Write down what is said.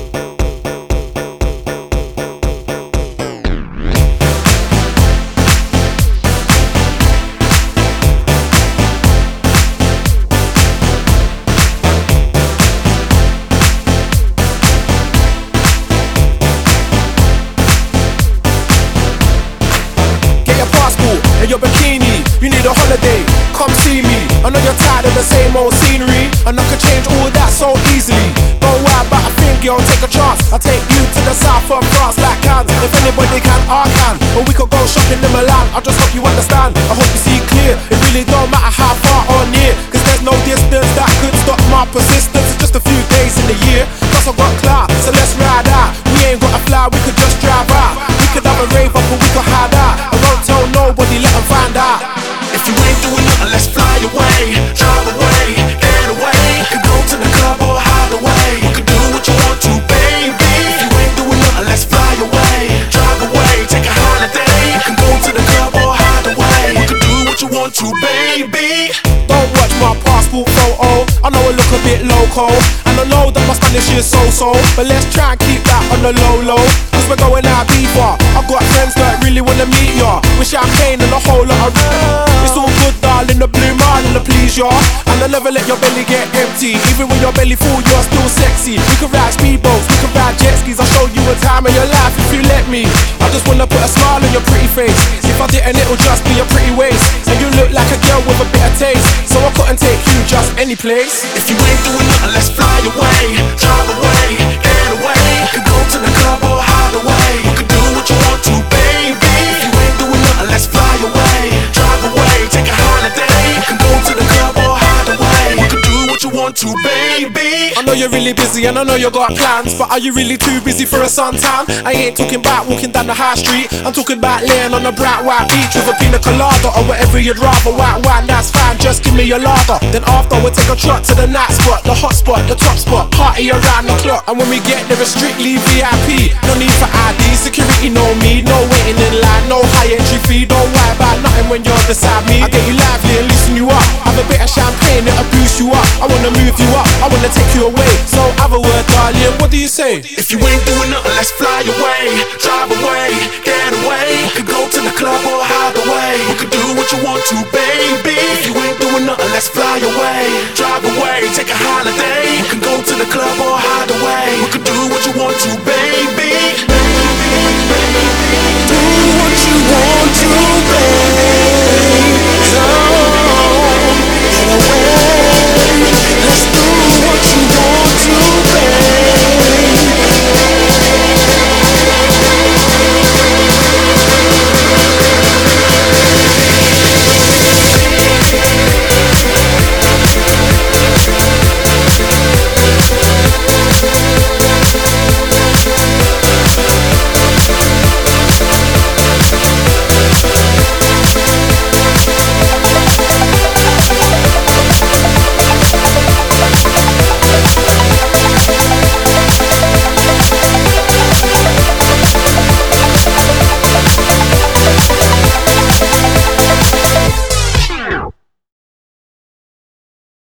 And your bikini, you need a holiday, come see me. I know you're tired of the same old scenery, and I could change all that so easily. Don't worry about a thing, girl, take a chance. I'll take you to the south of France like Cannes. If anybody can, I can. Or we could go shopping in Milan, I just hope you understand. I hope you see clear, it really don't matter how far or near, cause there's no distance that could stop my persistence. It's just a few days in the year, plus I got clout, so let's ride out. We ain't gotta fly, we could just drive out. We could have a rave up or we could hide out. I won't tell nobody, let them find out. If you ain't doing nothing, let's fly away, drive away, get away. We could go to the club or hide away. We could do what you want to, baby. If you ain't doing nothing, let's fly away, drive away, take a holiday. We can go to the club or hide away. We could do what you want to, baby. Don't watch my passport photo, I know I look a bit loco, and I know that my Spanish is so-so, but let's try and keep that on the low-low, cause we're going out deeper. I've got friends that really wanna meet ya, with champagne and a whole lot of it's all good, darling, the blue marlin to please ya. And I never let your belly get empty, even when your belly full, you're still sexy. We can ride speedboats, we can ride jet skis, I'll show you a time of your life if you let me. I just wanna put a smile on your pretty face, if I didn't it'll just be a pretty waist. And you look like a girl with a bit of taste, so I couldn't take you just any place. If you ain't doing nothing, let's fly away, drive away, get away. We could go to the club or hide away. We could do what you want to, baby. If you ain't doing nothing, let's fly away, drive away, take a holiday. We can go to the club or hide away. We could do what you want to, baby. I know you're really busy and I know you got plans, but are you really too busy for a suntan? I ain't talking about walking down the high street, I'm talking about laying on a bright white beach with a pina colada or whatever you'd rather. White wine, that's fine, just give me your lager. Then after we'll take a trot to the night spot, the hot spot, the top spot, party around the clock. And when we get there it's strictly VIP, no need for ID, security know me, no waiting in line, no high entry fee. Don't worry about nothing when you're beside me. I get you lively and loosen you up, have a bit of champagne, it'll boost you up. I wanna move you up, I wanna take you away, so have a word, darling.